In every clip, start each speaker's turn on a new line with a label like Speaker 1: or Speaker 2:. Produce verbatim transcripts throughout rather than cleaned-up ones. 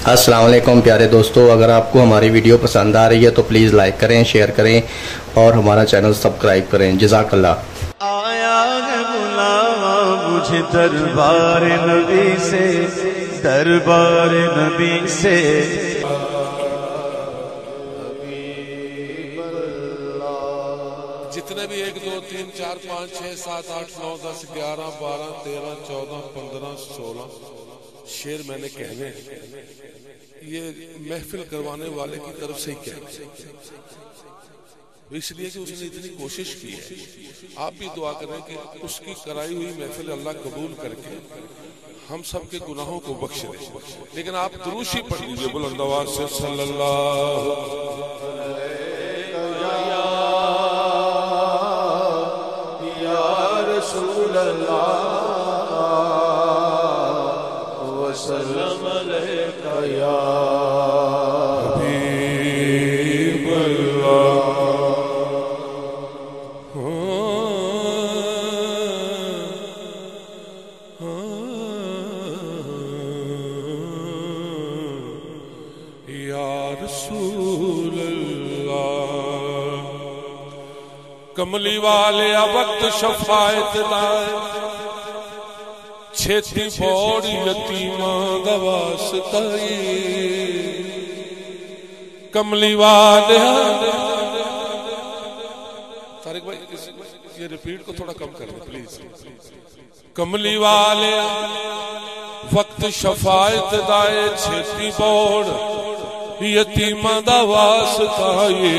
Speaker 1: السلام علیکم پیارے دوستو، اگر آپ کو ہماری ویڈیو پسند آ رہی ہے تو پلیز لائک کریں، شیئر کریں اور ہمارا چینل سبسکرائب کریں۔ جزاک اللہ۔
Speaker 2: آیا ہے بلاوا مجھے دربار نبی سے، دربار نبی سے۔
Speaker 3: جتنے بھی ایک دو تین چار پانچ چھ سات آٹھ نو دس گیارہ بارہ تیرہ چودہ پندرہ سولہ شعر میں نے کہنے یہ محفل کروانے والے کی طرف سے ہی کہنے، اس لیے کہ اس نے اتنی کوشش کی ہے۔ آپ بھی دعا کریں کہ اس کی کرائی ہوئی محفل اللہ قبول کر کے ہم سب کے گناہوں کو بخش دے۔ لیکن آپ دروشی پڑھ لیجئے بلند آواز سے، صلی اللہ
Speaker 2: یا رسول اللہ وسلم علیکہ یا حبیب اللہ۔
Speaker 3: کملی والے وقت شفاعت لائے، چھیتی بوڑی یتیماں دا واسطہ، کملی والے طارق بھائی یہ ریپیٹ کو تھوڑا کم کر دیں پلیز۔ کملی والے وقت شفاعت لائے، چھیتی بوڑ یتیماں دا واسطہ،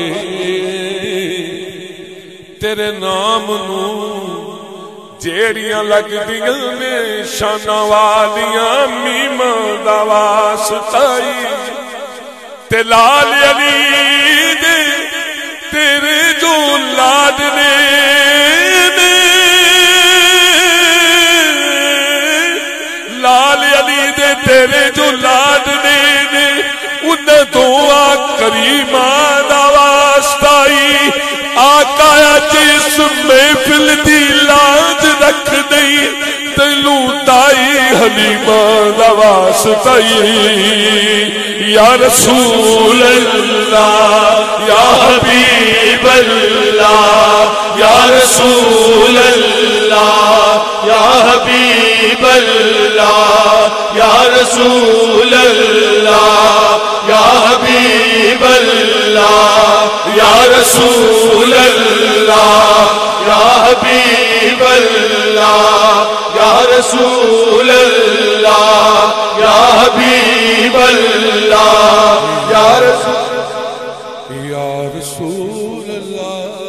Speaker 3: تیرے نام نو جیڑیاں لگ دیاں نے شانہ والیاں میماں دا واسطہ، تے لال علی دے تیرے جو لاڈنے نے، لال علی دے تیرے جو لاڈنے نے، انہیں دعا کریماں دا واسطہ، آقا جس محفل دی لاج رکھ دئی تینوں تائی حلیمہ دا واسطہ، یا رسول اللہ یا حبیب اللہ، یا رسول اللہ یا حبیب اللہ، یا رسول اللہ یا حبیب اللہ، یا رسول اللہ یا حبیب اللہ، یا رسول اللہ یا حبیب اللہ، یا رسول یا رسول اللہ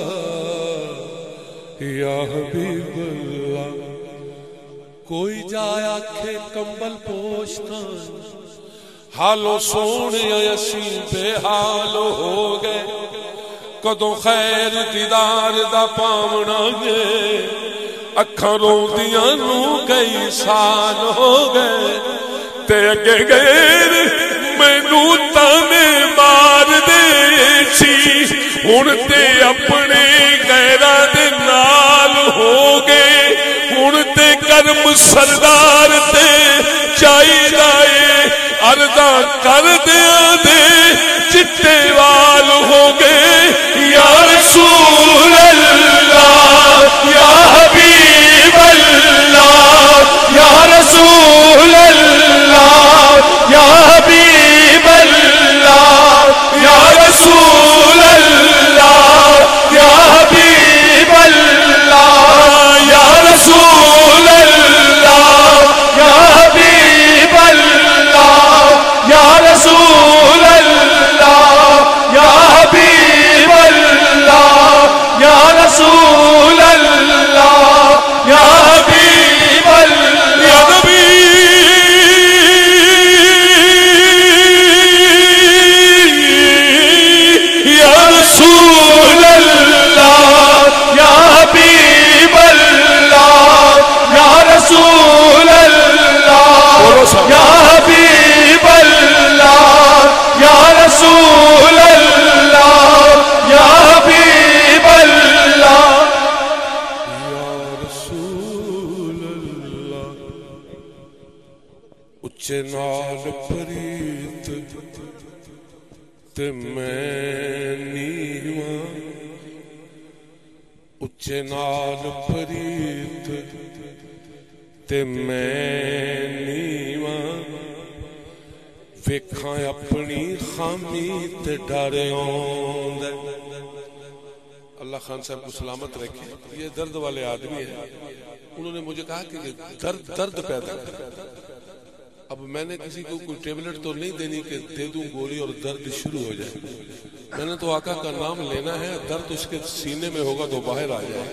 Speaker 3: یا حبیب اللہ۔ کوئی جائے آکھے کمبل پوشتا، حالو سونے اسی بے حال ہو گئے، کدوں خیر دیدار دا پاونا گے، اکھاں روندیاں نو کئی سال ہو گئے، تے اگے غیر مینوں تانے مار دے سی، ہن تے اپنے غیراں دے نال ہو گئے، ہن تے کرم سردار تے چاہیدا اے، عرضاں کر دیاں دے چٹے وال ہو گئے، یا رسول اللہ یا حبیب اللہ، یا رسول اللہ یا حبیب اللہ، یا رسول اللہ یا حبیب اللہ، یا رسول اللہ یا حبیب اللہ، یا رسول اللہ یا حبیب اللہ، یا رسول اللہ یا حبیب اللہ، یا نبی تے میں نیواں اچے نال پریت تے میں نیواں ویکھاں اپنی خامی تے ڈر آوندا اللہ خان صاحب کو سلامت رکھے یہ درد والے آدمی ہیں انہوں نے مجھے کہا کہ درد درد پیدا کر اب میں نے کسی کو کوئی ٹیبلٹ تو نہیں دینی کہ دے دوں گولی اور درد شروع ہو جائے میں نے تو آقا کا نام لینا ہے درد اس کے سینے میں ہوگا تو باہر آ جائے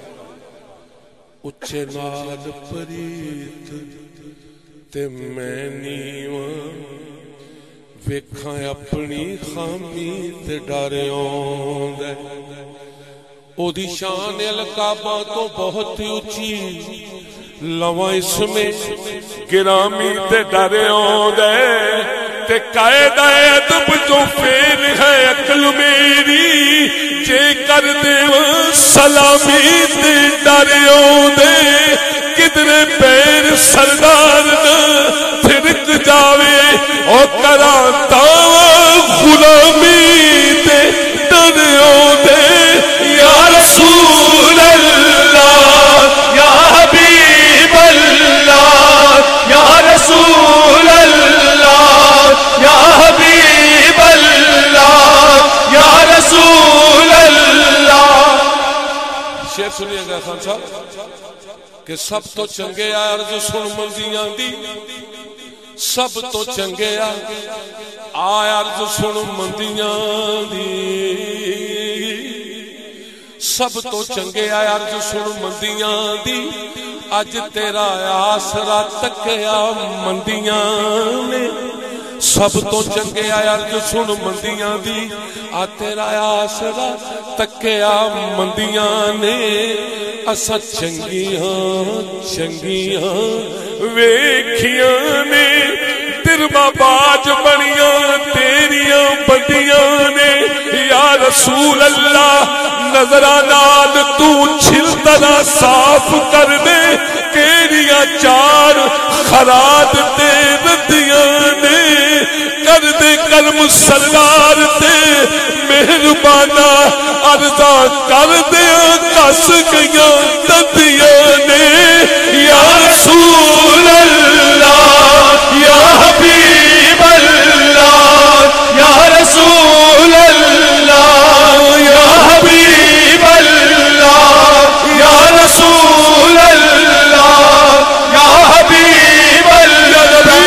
Speaker 3: اچھے نال پریت تے میں نیواں ویکھاں اپنی خامی تے ڈر آوندا او دی شان الکعبہ تو بہت اونچی لواں اس میں گرامی تے ڈر آوندا تے قائد ادب جو فیل ہے عقل میری جے کر دیواں سلامی تے ڈر آوندا کدھر پیر سردار نہ تھرک جاوے او کراں تاواں غلامی تے ڈر آوندا یا رسول اللہ یا حبیب اللہ یا رسول اللہ یا حبیب اللہ یا رسول اللہ شعر سنیے گا خان صاحب کہ سب تو چنگے عرض سن منزیاں دی سب تو چنگے آئے عرض سن مندیاں دی سب تو چنگے آئے عرض سن مندیاں دی اج تیرا آسرا تکیا مندیاں نے سب تو چنگے آئے عرض سن مندیاں دی آ تیرا آسرا تکیا مندیاں نے اسا چنگیاں چنگیاں ویکھیاں نے تربا باج بنیاں تیریاں بندیاں نے یا رسول اللہ نظرہ نال تو چھلتنا صاف کر دے کیریاں چار خراد تے ردیاں نے کر دے کرم سردار تے مہربانہ عرضہ کر دے کس گیاں ددیاں نے یا رسول اللہ یا حبیب اللہ یا رسول اللہ یا حبیب اللہ یا رسول اللہ یا حبیب اللہ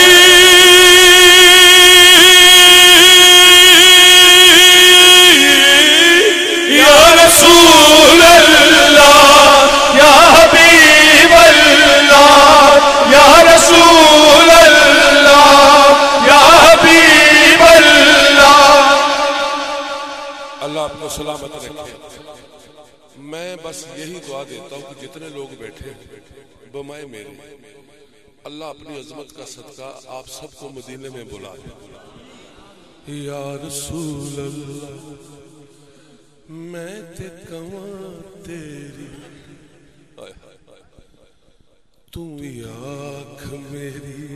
Speaker 3: یا رسول اللہ یا حبیب اللہ یا رسول اللہ یا حبیب اللہ اللہ آپ کو سلامت رکھے میں بس یہی دعا دیتا ہوں کہ جتنے لوگ بیٹھے بمائے میرے اللہ اپنی عظمت کا صدقہ آپ سب کو مدینے میں بلا دے یا رسول اللہ میں تے کواں تیری تو آنکھ میری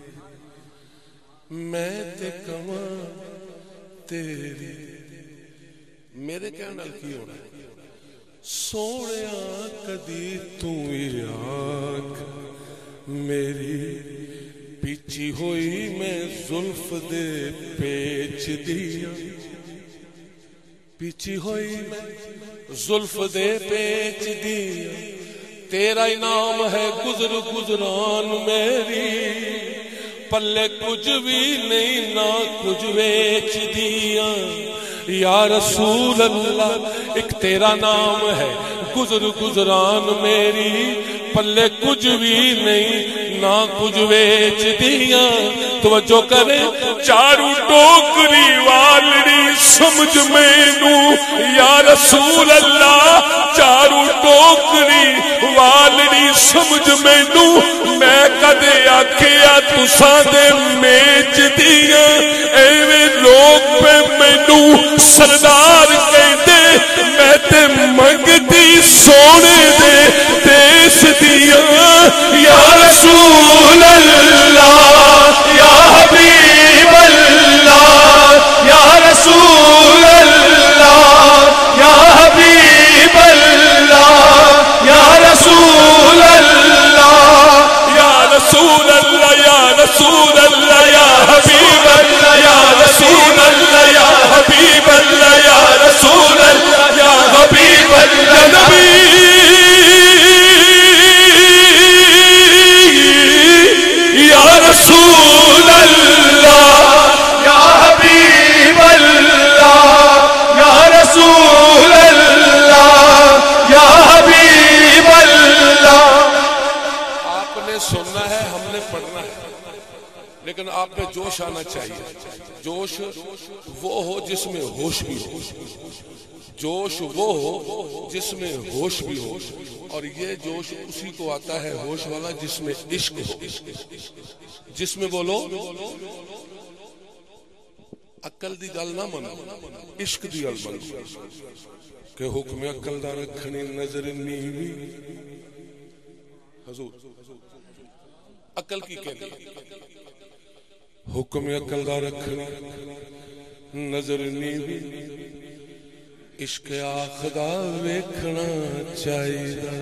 Speaker 3: میں تے کواں تیری میرے کہنے نال کی ہونا سوڑیاں کدی تو آنکھ میری پیچھی ہوئی میں زلف دے پیچ دیا پیچھی ہوئی میں زلف دے پیچ دیا تیرا انعام ہے گزر گزران میری پلے کچھ بھی نہیں نہ کچھ ویچ دیا یا رسول اللہ ایک تیرا نام ہے گزر گزران میری پلے کچھ بھی نہیں نہ کچھ ویچ دیا توجہ کرے چارو ٹوکری والڑی سمجھ مینو یا رسول اللہ چارو ٹوکری والڑی سمجھ مینو میں کدے آکھیا تساں دے میچ دیا ایویں لوگ پہ مینو سردار کہندے میں تے منگتی سونے دے دیس دیا یا رسول اللہ یا حبیب اللہ یا چاہیے. جوش وہ ہو جس میں ہوش بھی ہو, جوش وہ ہو جس میں ہوش بھی ہو, اور یہ جوش اسی کو آتا ہے ہوش والا جس میں عشق ہو, جس میں بولو عقل دی گل نہ منو, عشق دی گل منو. کہ حکم عقل دا رکھنی نظر نیوی, حضور عقل کی کہنی, حکم عقل دا رکھنی نظر نیوی, عشق آخدا ویکھنا چاہیے.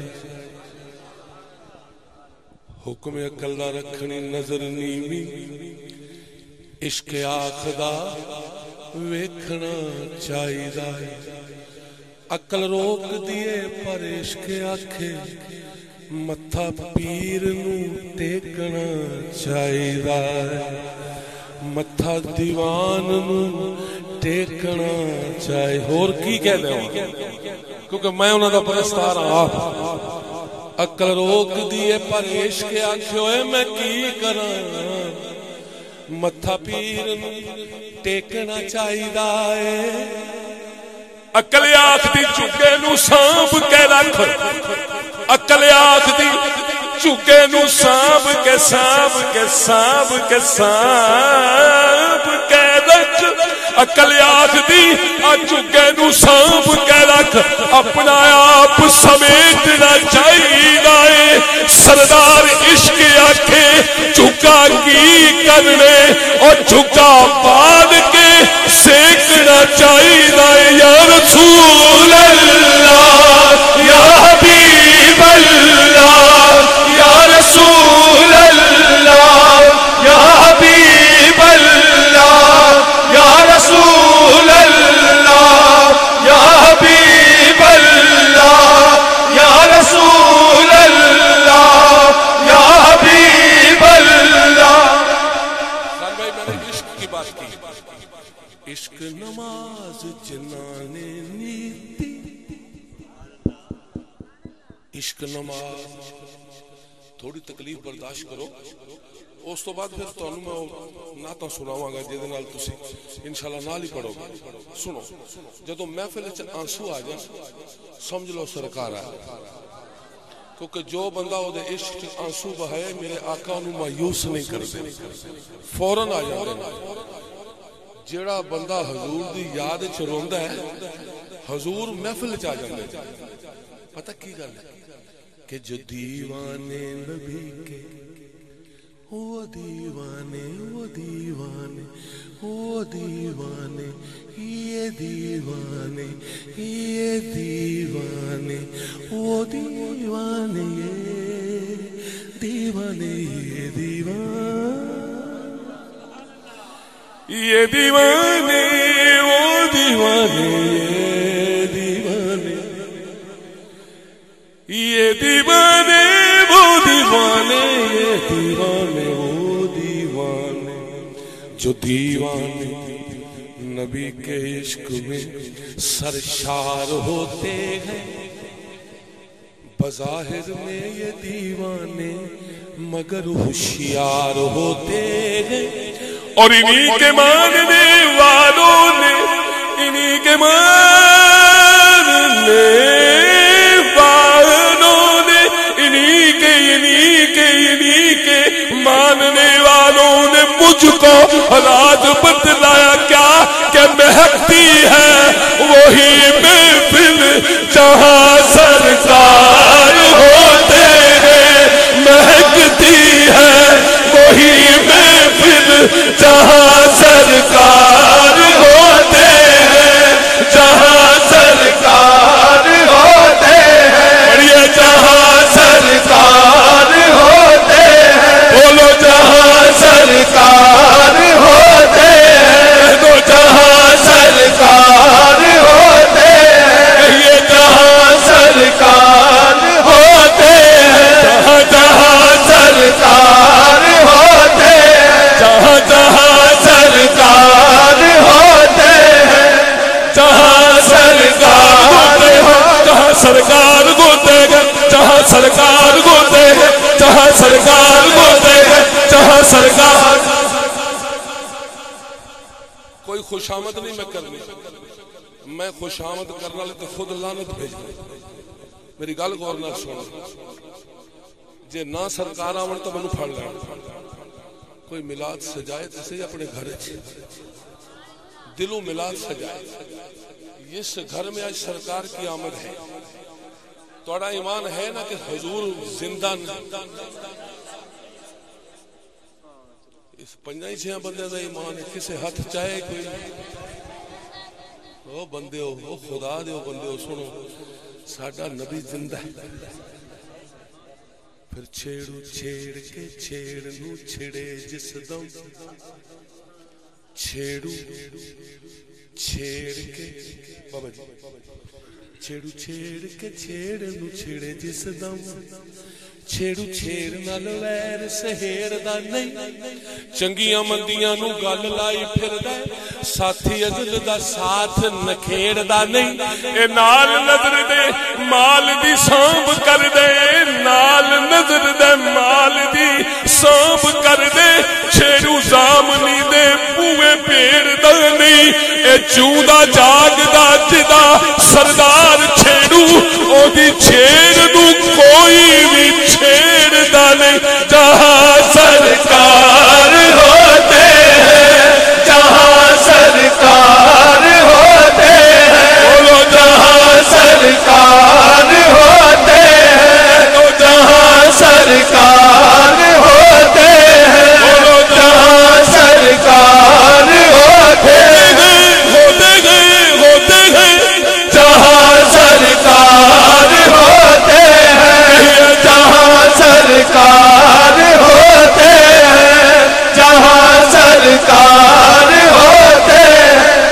Speaker 3: حکم عقل دا رکھنی نظر نیوی, عشق آخدا ویکھنا چاہیے. عقل روک دیے پر عشق آکھے متھا پیر نو ٹیکنا چاہیے, متھا دیوان نو ٹیکنا چاہیے. اور کی کہہ دے کیونکہ میں انہاں دا پرستار ہاں. عقل روک دیے پر عشق آکھے ہوئے میں کی کراں, متھا پیر نو ٹیکنا چاہیے. عقل آکھدی چکے نو سانب کے رکھ, عقل آکھدی چکے نو سانب کے سانب کے سانب کے سانب کے رکھ, عقل آکھدی چکے نو سانب کے رکھ, اپنا آپ سمیٹنا چاہیے. سردار عشق آکھے چکا کی کرنے اور چکا پاد کے سیکھنا چاہیے. یا رسول اللہ یا حبیب اللہ, یا رسول اللہ یا حبیب اللہ, یا رسول اللہ یا حبیب اللہ, یا رسول اللہ یا حبیب اللہ. بھائی میں نے عشق کی بات کی. عشق نماز جنانے نیتی, عشق نماز تھوڑی تکلیف برداشت کرو. اس تو بعد پھر تانوں میں نعتاں سناواں گا جے نال تسی انشاءاللہ نال ہی پڑھو گے. سنو, جدوں محفل وچ آنسو آ جان سمجھ لو سرکار آ, کیونکہ جو بندہ او دے عشق آنسو بہائے میرے آقا نو مایوس نہیں کردے, فوراً آ جاندے. جیڑا بندہ حضور دی یاد وچ روندا ہے حضور محفل وچ آ جاندے. پتہ کی گل ہے کہ جو دیوانے نبی کے وہ دیوانے وہ دیوانے وہ دیوانے یہ دیوانے یہ دیوانے وہ دیوانے یہ دیوانے یہ دیوانے یہ دیوانے وہ دیوانے یہ دیوانے یہ دیوانے وہ دیوانے یہ دیوانے وہ دیوانے. جو دیوانے نبی کے عشق میں سرشار ہوتے ہیں بظاہر میں یہ دیوانے مگر ہوشیار ہوتے ہیں. اور انہی کے ماننے والوں نے انہی کے ماننے والوں نے انہی کے انہی کے انہی کے ماننے والوں نے مجھ کو حالات بتلایا کیا کہ مہکتی ہے وہی محفل جہاں سرکار ہوتے ہیں, مہکتی ہے وہی محفل جہاں سرکار ہوتے ہیں, جہاں سرکار ہوتے ہیں, بڑھیا جہاں سرکار ہوتے ہیں, بولو جہاں سرکار ہوتے کوئی خوشامد نہیں میں کرنی، میں خوشامد کرنے والے تو خود لعنت بھیجنا۔ میری گل غور نال سن، جے نہ سرکار آون تو مینوں پھڑ لین۔ کوئی میلاد سجائے تو صحیح اپنے گھر دلوں میلاد سجائے۔ اس گھر میں آج سرکار کی آمد ہے، توڑا ایمان ہے نا کہ حضور زندہ اس پنجائی چھیاں بندے دا ایمان ہے، کسے ہاتھ چاہے کوئی او بندے ہو، او خدا دے ہو بندے ہو، سنو ساڈا نبی زندہ ہے۔ پھر چھیڑو چھیڑ کے چھیڑ نو چھڑے جس دم، چھیڑو چھیڑ کے بابا جی چھیڑو چھیڑ کے چھیڑ نو چھڑے جس دم، چھیڑو چھیڑ نال ویر سہیڑ دا نہیں، چنگیاں مندیاں نو گل لائی پھر دے، ساتھی عزت دا ساتھ نکھیڑ دا نہیں، اے نال نظر دے مال دی سانب کر دے، نال نظر دے مال دی سانب کر دے، چھیڑو زامنی دے بوئے پیڑ دا نہیں، اے چوندا جاگ دا جدا سردار چھیڑو، او دی چھیڑ نو کوئی بھی چھیڑ دا نہیں، جہاں سرکار ہوتے ہیں، جہاں سرکار ہوتے ہیں، بولو جہاں سرکار ہوتے ہیں، تو جہاں سرکار ہوتے ہیں، بولو جہاں سرکار ہوتے ہیں، ہوتے ہیں ہوتے ہیں، جہاں سرکار ہوتے ہیں، جہاں سرکار ہوتے ہیں، جہاں سرکار ہوتے ہیں۔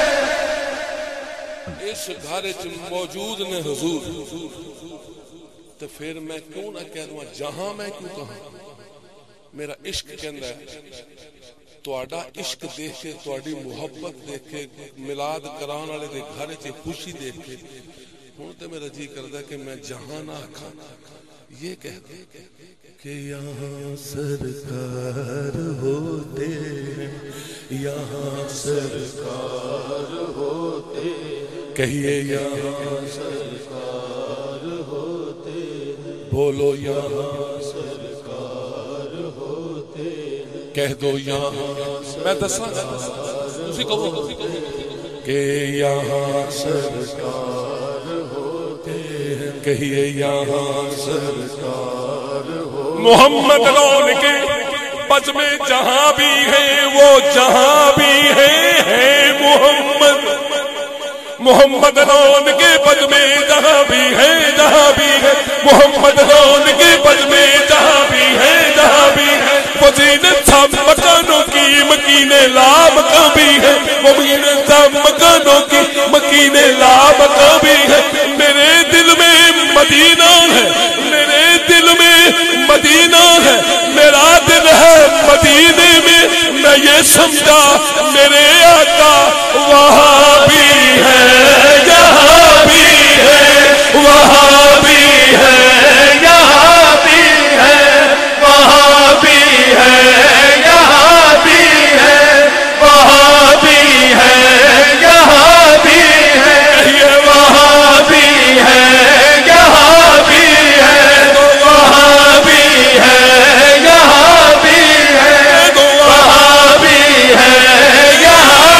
Speaker 3: اس گھر موجود نے حضور، تو پھر میں کیوں نہ کہہ دوں جہاں میں کیوں کہاں؟ میرا عشق کہندا ہے، تواڈا عشق دیکھ کے، تواڈی محبت دیکھ کے، میلاد کران والے دے گھر چ خوشی دیکھ کے ہن تے میرا جی کردا کہ میں جہاں نہ آکھاں، یہ کہہ دوں کہ یہاں سرکار ہوتے ہیں، یہاں سرکار ہوتے ہیں، کہیے یہاں سرکار ہوتے ہیں، بولو یہاں سرکار ہوتے ہیں، کہہ دو یہاں، میں دساں تسی کہو کہ یہاں سرکار ہوتے ہیں، کہیے یہاں سرکار ہوتے ہیں، محمد لون کے بز میں جہاں بھی ہیں وہ جہاں بھی ہیں، ہے محمد، محمد لون کے بز میں جہاں بھی ہیں جہاں بھی ہے، محمد لون کے بز میں جہاں بھی ہیں جہاں بھی ہے، وزینت تھا مکانوں کی مکین لام کبھی ہے، وزینت تھا مکانوں کی مکین لام کبھی ہے، میرے دل میں مدینہ ہے، میرے دل میں مدینہ ہے، میرا دل ہے مدینے میں، میں یہ سمجھا میرے آقا وہاں بھی ہے، یہاں بھی ہے، وہاں بھی ہے، یہاں بھی ہے، وہاں بھی ہے، یہاں بھی ہے، وہاں بھی ہے، یہاں بھی ہے، یہ وہاں بھی ہے، یہاں بھی ہے، وہاں بھی ہے، یہاں بھی ہے، وہاں بھی ہے، یہاں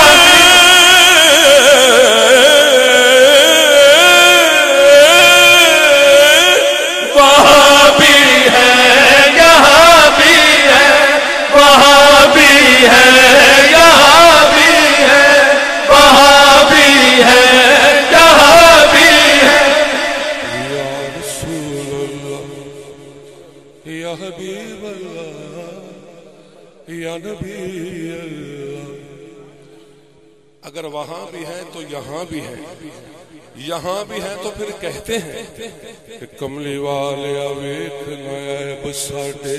Speaker 3: وہاں بھی ہے، یہاں بھی ہے، وہاں بھی ہے، یہاں بھی ہے، وہاں بھی ہے، یہاں بھی ہے۔ یا رسول اللہ، یا حبیب اللہ، یا نبی اللہ، اگر وہاں بھی ہے تو یہاں بھی ہے، یہاں بھی ہے تو پھر کہتے ہیں کہ کملی والے ویکھ نائب ساڈے،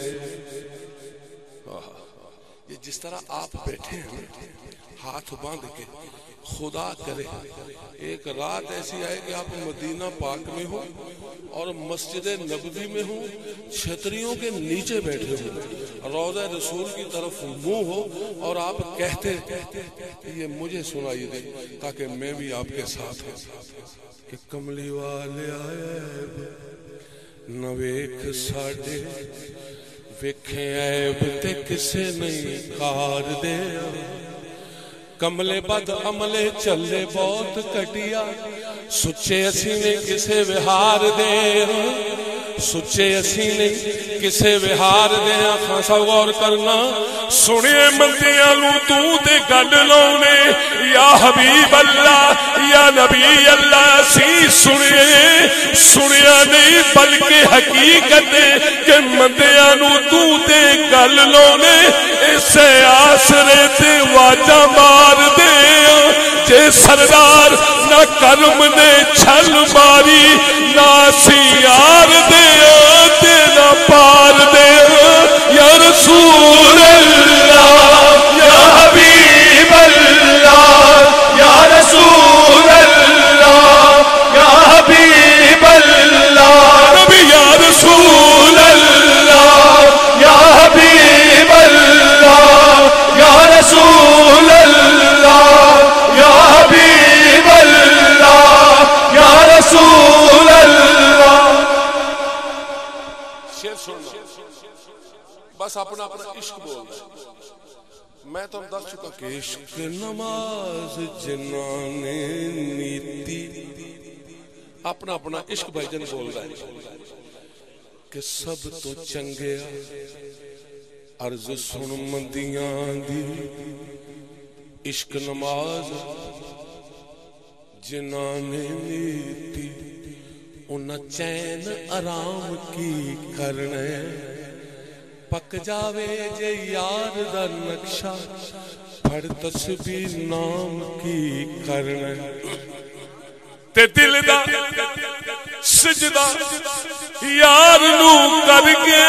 Speaker 3: یہ جس طرح آپ بیٹھے ہیں ہاتھ باندھ کے، خدا کرے ایک رات ایسی آئے کہ آپ مدینہ پاک میں ہو اور مسجد نبوی میں ہوں، چھتریوں کے نیچے بیٹھے ہوں روضہ رسول کی طرف منہ ہو اور آپ کہتے یہ مجھے سنائی دے تاکہ میں بھی آپ کے ساتھ ہوں کہ کملی والے عیب نہ ویکھ ساڈے ویکھے عیب تے کسے نہیں کار دے کملے بد عملے چلے بہت کٹیا سچے اسی نے کسے وہار دے سچے اسی نے کسے وہار دے خاصا غور کرنا سنیے مندیاں لوں تو دے گل لونے یا حبیب اللہ یا نبی اللہ سی سنیے سنیا نہیں بلکہ حقیقت کہ مندیاں لوں تو دے گل لونے اسے آسرے تے واجہ مار دے جے سردار نہ کرم نے چھل ماری نہ سیار دے تے نہ پار دے یا رسول اللہ یا حبیب اللہ یا رسول اللہ یا حبیب اللہ نبی یا رسول اللہ یا حبیب اللہ یا رسول اللہ یا حبیب اللہ یا رسول اللہ شیر سننا بس اپنا اپنا عشق بولنا میں تو دس چکا کہ عشق نماز جنان نیتی اپنا اپنا عشق بھائی جن بول رہا ہے کہ سب تو چنگیا عرض سن مندیاں دی عشق نماز جنان نیتی انہ چین آرام کی کرنے پک جاوے جے یار دا نقشہ پڑھ تسبیح نام کی کرنے تے دل دا سجدہ یار نو کر کے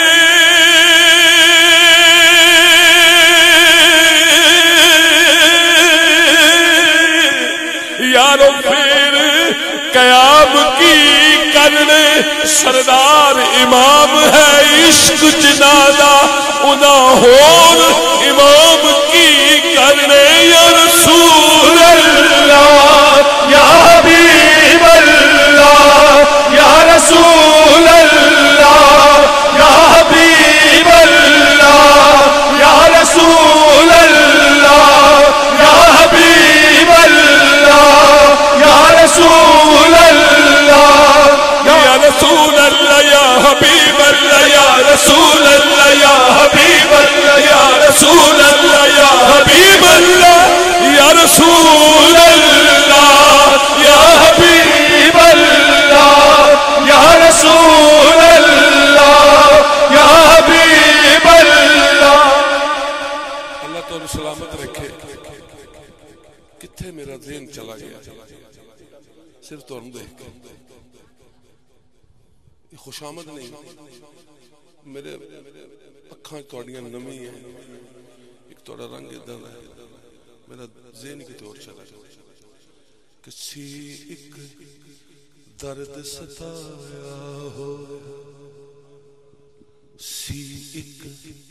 Speaker 3: یارو پھر قیام کی کرنے سردار امام ہے عشق جنادا ادا ہور امام کی کرنے یا رسول اللہ یا حبیب اللہ یا رسول اللہ یا حبیب اللہ یا رسول اللہ یا حبیب اللہ یا رسول اللہ یا رسول اللہ یا حبیب اللہ یا رسول اللہ یا حبیب اللہ یا رسول اللہ یا حبیب اللہ یا رسول اللہ یا حبیب اللہ یا رسول اللہ یا حبیب اللہ اللہ تو سلامت رکھے کتھے میرا ذہن چلا گیا صرف تو ہم دیکھ یہ خوش آمد نہیں میرے اکھاں توڑیاں نمی ہیں ایک توڑا رنگ ادھر ہے میرا ذہن کی طور چلا گیا کسی ایک درد ستایا ہو سی ایک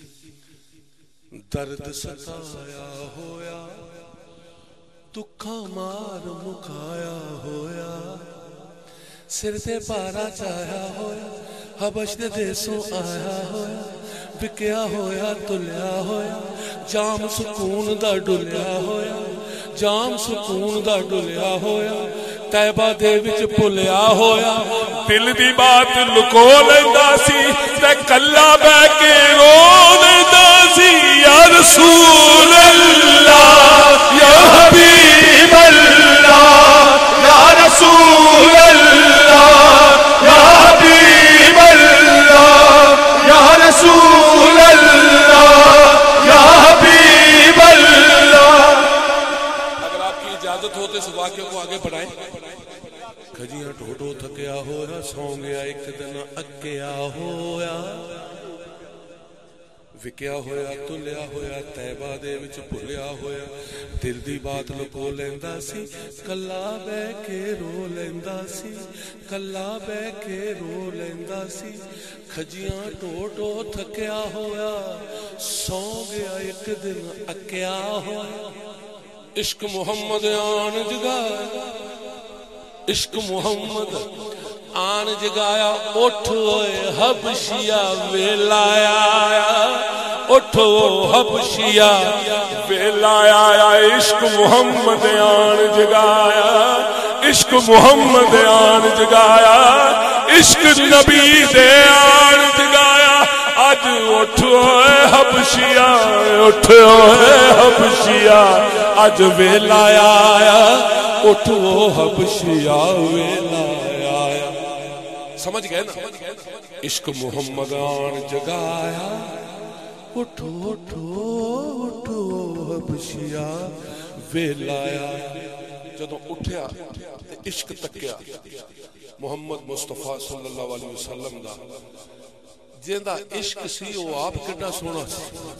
Speaker 3: درد ستایا ہویا دکھا مار مکایا ہویا سر تے پارا چاہیا ہویا حبش دے دیسوں آیا ہویا بکیا ہویا تلیا ہویا جام سکون دا ڈلیا ہویا جام سکون دا ڈلیا ہویا تیبہ دے وچ پلیا ہویا دل دی بات لکو لیندا سی تے کلا بے کے رو لیندا سی یا رسول اللہ یا حبیب اللہ یا رسول اللہ یا حبیب اللہ یا رسول اللہ یا حبیب اللہ اگر آپ کی اجازت ہوتے اس واقعے کو آگے بڑھائیں کھجیاں ٹوٹو تھکیا ہویا سو گیا ایک دن اکیا ہویا ਵਿਕਿਆ ਹੋਇਆ ਤੁਲਿਆ ਹੋਇਆ ਤੈਬਾ ਦੇ ਵਿੱਚ ਭੁੱਲਿਆ ਹੋਇਆ ਦਿਲ ਦੀ ਬਾਤ ਲੁਕੋ ਲੈਂਦਾ ਸੀ ਕੱਲਾ ਬਹਿ ਕੇ ਰੋ ਲੈਂਦਾ ਸੀ ਕੱਲਾ ਬਹਿ ਕੇ ਰੋ ਲੈਂਦਾ ਸੀ ਖਜੀਆਂ ਢੋ ਢੋ ਥੱਕਿਆ ਹੋਇਆ ਸੌ ਗਿਆ ਇੱਕ ਦਿਨ ਅੱਕਿਆ ਹੋਇਆ ਇਸ਼ਕ ਮੁਹੰਮਦ ਆਣ ਜਗਾਇਆ इश्क मुहम्मद आन जगाया उठ ओए हबशिया वेला आया उठ ओ हबशिया वेला आया इश्क मुहम्मद आन जगाया इश्क मुहम्मद आन जगाया इश्क नबी दे आन जगाया अज उठ ओए हबशिया उठ ओए हबशिया अज वेला आया उठ वो हबशिया वेला आया समझ गए ना इश्क मुहम्मद आन जगाया उठो उठो उठो हबशिया वेला आया जदों उठया ते इश्क तक्या मुहम्मद मुस्तफा सल्लल्लाहु अलैहि वसल्लम दा जिंदा इश्क सी वो आप कितना सोहना सी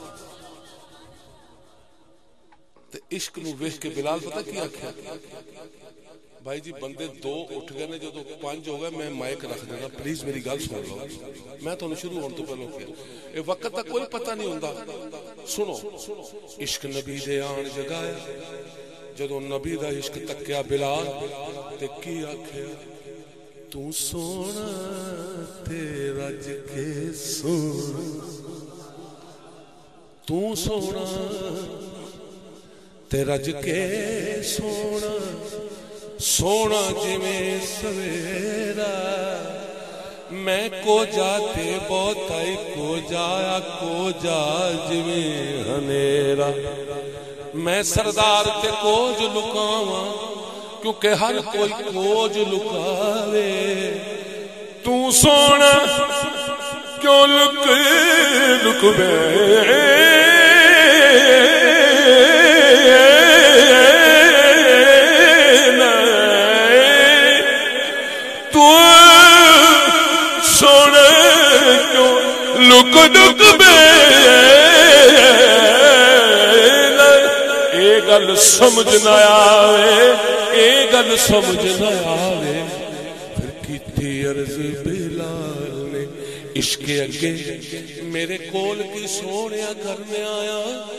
Speaker 3: ते इश्क नूं वेख के बिलाल पता की आख्या भाई जी बंदे दो उठ गए ने जदों पांच हो गए मैं माइक रख देना प्लीज मेरी गल सुन लो मैं तुहानूं शुरू होने तो पहले कहा ये वक्त दा कोई पता नहीं हुंदा सुनो इश्क नबी दे आन जगाया जदों नबी दा इश्क तक्या बिलाल ते की आख्या तू सोना ते रज के सोना तू सोना ते रज के सोना सोना जिवें सवेरा मैं को जाते बहुताई को जाया को जा जिवें हनेरा मैं सरदार ते कोज लुकावा क्योंकि हर कोई कोज लुकावे तू सोना क्यों लुक लुकवे लुक लुक बे ए गल समझ न आवे ए गल समझ न आवे फिर कीती अर्ज बिलाल ने इश्क अगे मेरे कोल की सोनिया करने आया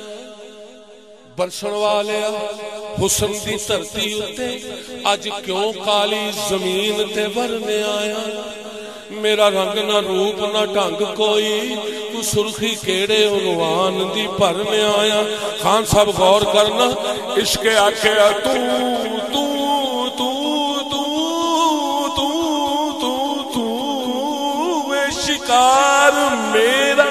Speaker 3: बरसन वाले हुस्न दी धरती उत्ते अज क्यों काली जमीन ते भरने आया मेरा रंग ना रूप ना ढंग कोई तू सुर्खी केड़े उनवान दी भरने आया खान साहब गौर करना इश्क आख्या तू तू तू तू तू तू तू वे शिकार मेरा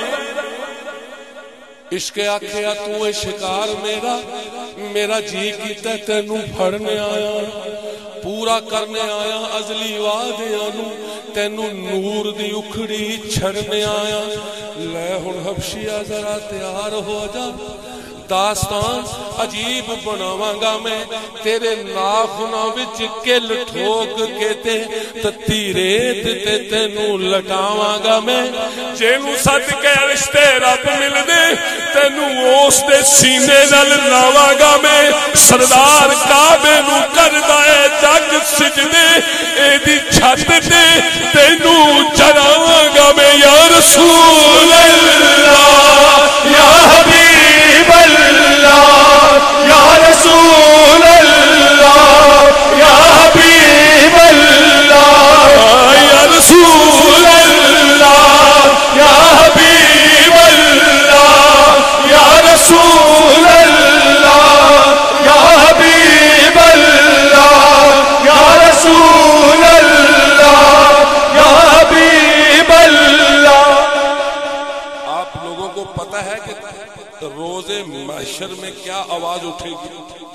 Speaker 3: इश्क आख्या तू ए शिकार मेरा मेरा जी कीता तैनू फड़ने आया पूरा करने आया अजली वादियां नू तैनू नूर दी उखड़ी छड़ने आया लै हुण हबशिया जरा तैयार हो जा दास्तान अजीब बनावांगा मैं तेरे नाखुना विच किल ठोक के ते तत्ती रेत ते तेनू लटावांगा मैं जेनू सद के रिश्ते रब मिलदे तेनू उस दे सीने नाल लावांगा मैं सरदार काबे नू करदा है जग सजदे एदी छत ते तेनू चढ़ावांगा मैं या रसूल अल्लाह या हबीब या रसूल अल्लाह या हबीब अल्लाह या रसूल अल्लाह या हबीब अल्लाह या रसूल अल्लाह या हबीब अल्लाह या रसूल अल्लाह या हबीब अल्लाह। आप लोगों को पता है कि रोजे महशर में क्या आवाज उठेगी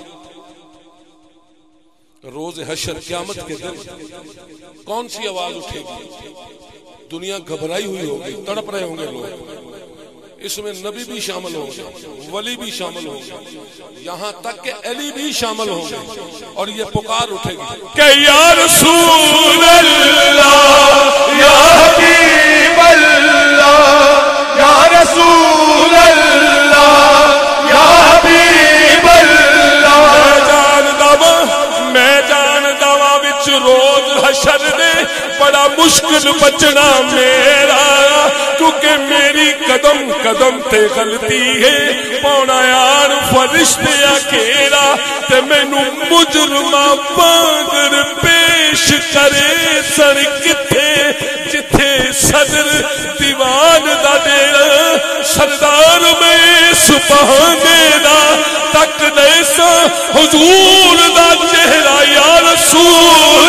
Speaker 3: रोजे हशर क़यामत के दिन कौन सी आवाज उठेगी दुनिया घबराई हुई होगी तड़प रहे होंगे लोग इसमें नबी भी शामिल होंगे वली भी शामिल होंगे यहाँ तक के अली भी शामिल होंगे और ये पुकार उठेगी कि या रसूल अल्लाह या हबीब अल्लाह या रसूल حشر نے بڑا مشکل بچنا میرا کیونکہ میری قدم قدم تے غلطی ہے پونا یار فرشتے اکیلا تے مینوں مجرمہ بانگر پیش کرے سر کتے جتھے صدر دیوان دا ڈیرا سردار میں سبحانے دا تک دیسا حضور دا چہرہ یا رسول